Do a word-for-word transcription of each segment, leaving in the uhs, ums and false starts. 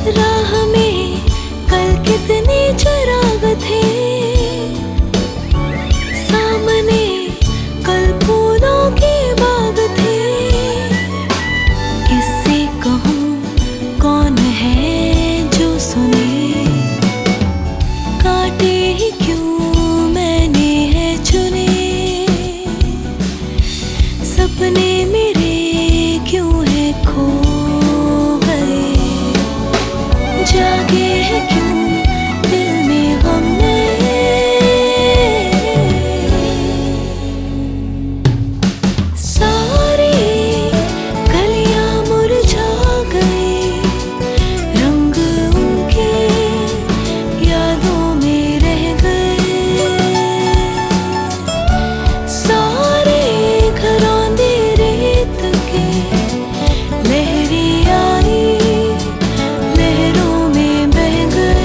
राह में कल कितने चिराग थे, सामने कल फूलों के बाग थे। किससे कहूँ कौन है जो सुने, काटे ही क्यों मैंने है चुने। सपने मेरे क्यों है खो गए, जागे है क्यों दिल में गम नए। सारी कलियां मुरझा गई, रंग उनके यादों में रह गए। सारे घरौंदे रेत के लहरी आई, लहरों में बह गए।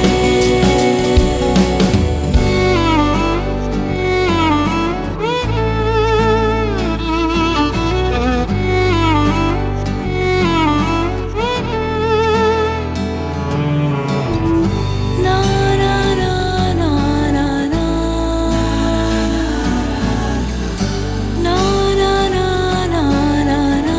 ना ना ना ना ना ना, ना ना ना ना ना ना।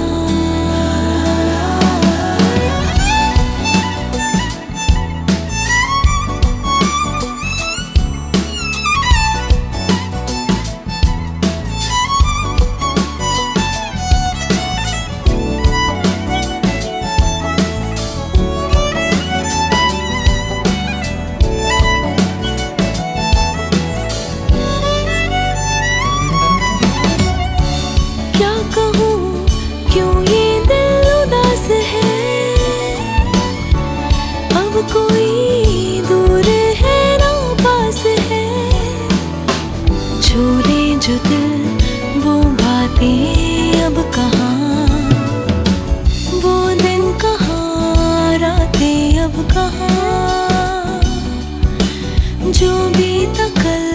क्या कहूँ क्यों ये दिल उदास है, अब कोई दूर है ना पास है। छोड़े जो दिल वो बातें अब कहाँ, वो दिन कहाँ, रातें अब कहाँ। जो बीता कल